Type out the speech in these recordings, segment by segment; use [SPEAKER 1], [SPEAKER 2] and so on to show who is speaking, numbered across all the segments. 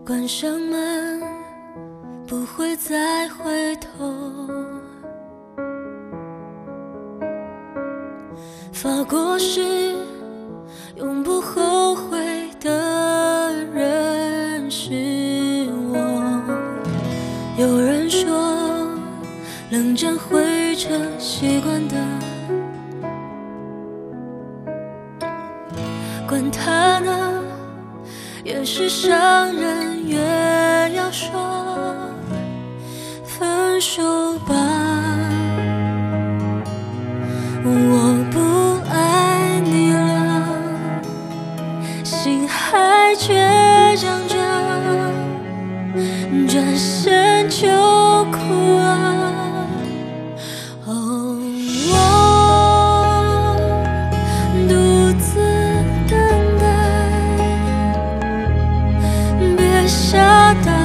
[SPEAKER 1] 关上门，不会再回头。发过誓，永不后悔的人是我。有人说，冷战会成习惯的，管他呢，越是伤人越要说分手吧。我不爱你了，心还倔强着，转身就哭了。哦，我独自等待，别吓到，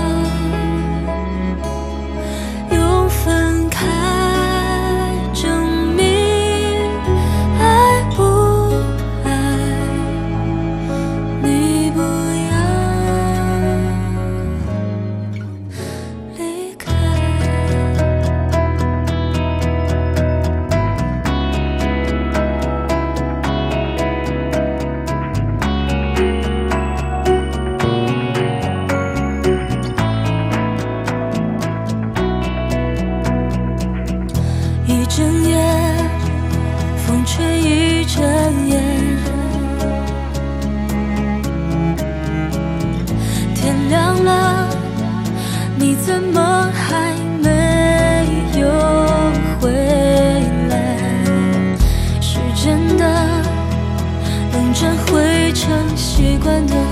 [SPEAKER 1] 用分开证明爱不爱，你不要离开。一整夜，风吹一整夜，天亮了，你怎么还没有回来？是真的，冷战会成习惯的，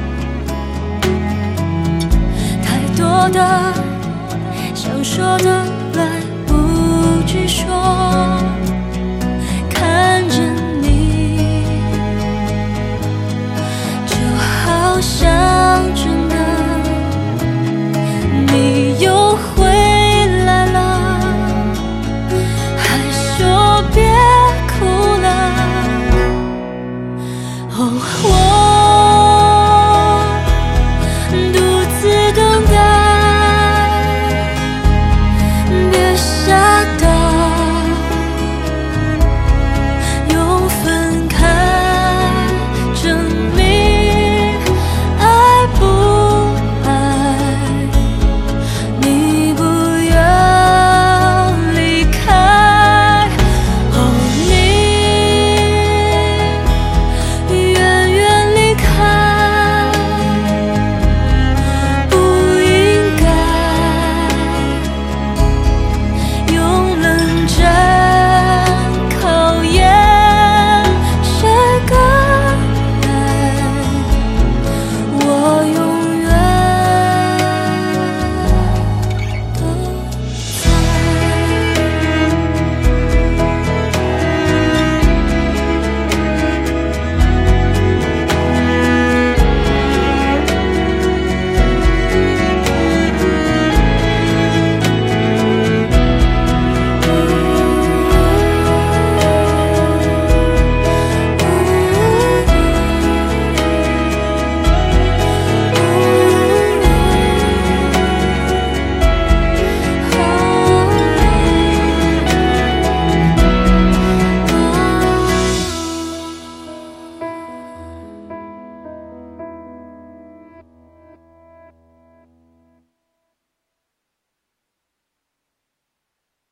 [SPEAKER 1] 太多的想说的